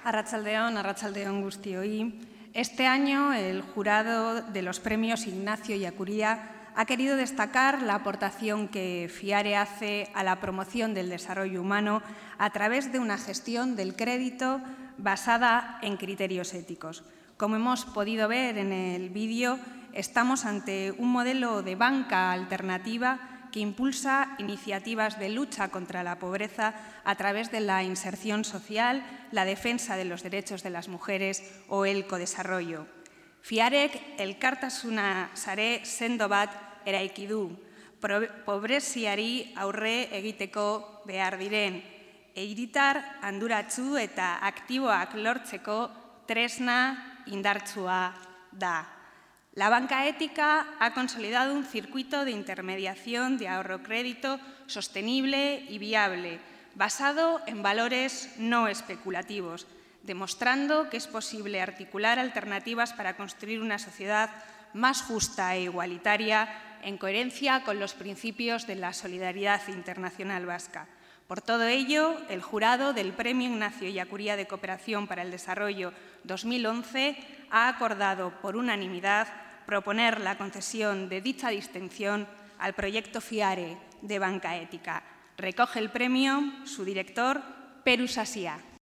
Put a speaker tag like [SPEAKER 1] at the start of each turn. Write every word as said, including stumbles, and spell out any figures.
[SPEAKER 1] Arratsaldeon, Arratsaldeon guztioi. Este año el jurado de los premios Ignacio Ellacuría ha querido destacar la aportación que FIARE hace a la promoción del desarrollo humano a través de una gestión del crédito basada en criterios éticos. Como hemos podido ver en el vídeo, estamos ante un modelo de banca alternativa que impulsa iniciativas de lucha contra la pobreza a través de la inserción social, la defensa de los derechos de las mujeres o el codesarrollo. FIAREk elkartasuna sare sendo bat eraiki du, pobreziari aurre egiteko behar diren, hiritar handuratsu eta aktiboak lortzeko tresna indartsua da. La banca ética ha consolidado un circuito de intermediación de ahorro-crédito sostenible y viable, basado en valores no especulativos, demostrando que es posible articular alternativas para construir una sociedad más justa e igualitaria en coherencia con los principios de la solidaridad internacional vasca. Por todo ello, el jurado del Premio Ignacio Ellacuría de Cooperación para el Desarrollo dos mil once ha acordado por unanimidad proponer la concesión de dicha distinción al proyecto FIARE de Banca Ética. Recoge el premio su director, Peru Sasia.